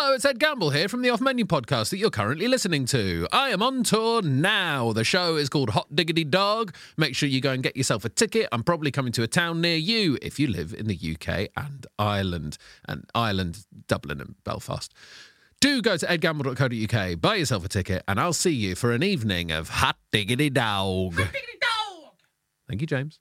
Hello, it's Ed Gamble here from the Off Menu podcast that you're currently listening to. I am on tour now. The show is called Hot Diggity Dog. Make sure you go and get yourself a ticket. I'm probably coming to a town near you if you live in the UK and Ireland, Dublin and Belfast. Do go to edgamble.co.uk, buy yourself a ticket, and I'll see you for an evening of Hot Diggity Dog. Hot Diggity Dog! Thank you, James.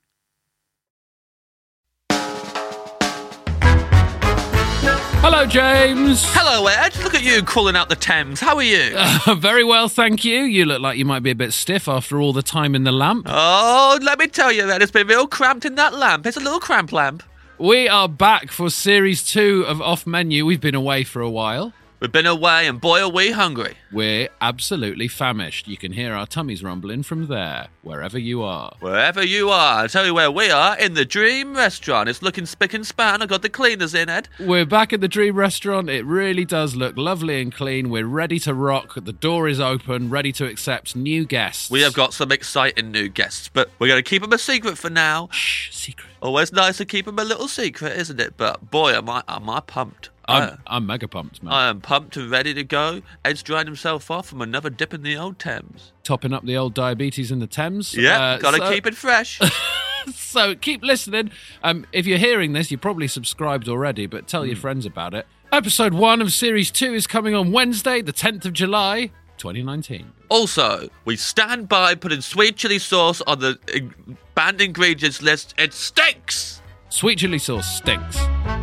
Hello, James. Hello, Ed. Look at you crawling out the Thames. How are you? Very well, thank you. You look like you might be a bit stiff after all the time in the lamp. Oh, let me tell you, Ed, it's been real cramped in that lamp. It's a little cramp lamp. We are back for Series 2 of Off Menu. We've been away for a while. We've been away, and boy, are we hungry. We're absolutely famished. You can hear our tummies rumbling from there, wherever you are. Wherever you are. I'll tell you where we are, in the Dream Restaurant. It's looking spick and span. I got the cleaners in, Ed. We're back at the Dream Restaurant. It really does look lovely and clean. We're ready to rock. The door is open, ready to accept new guests. We have got some exciting new guests, but we're going to keep them a secret for now. Shh, secret. Always nice to keep them a little secret, isn't it? But boy, am I pumped. I'm mega pumped, man. I am pumped and ready to go. Ed's dried himself off from another dip in the old Thames. Topping up the old diabetes in the Thames. Yeah, gotta keep it fresh. So keep listening. If you're hearing this, you're probably subscribed already, but tell your friends about it. Episode 1 of Series 2 is coming on Wednesday, the 10th of July, 2019. Also, we stand by putting sweet chili sauce on the banned ingredients list. It stinks! Sweet chili sauce stinks.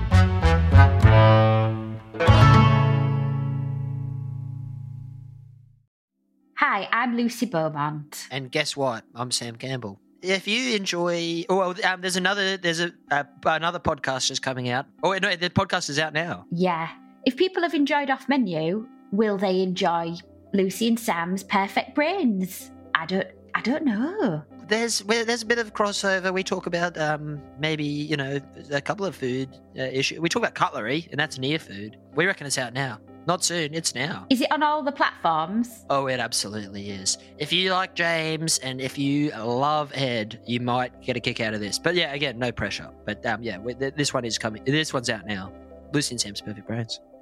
Hi, I'm Lucy Beaumont. And guess what? I'm Sam Campbell. If you enjoy, there's another podcast just coming out. Oh no, the podcast is out now. Yeah. If people have enjoyed Off Menu, will they enjoy Lucy and Sam's Perfect Brains? I don't know. There's a bit of crossover. We talk about maybe a couple of food issues. We talk about cutlery, and that's near food. We reckon it's out now. Not soon, it's now. Is it on all the platforms? Oh, it absolutely is. If you like James and if you love Ed, you might get a kick out of this. But yeah, again, no pressure. But this one is coming. This one's out now. Lucy and Sam's Perfect Brains.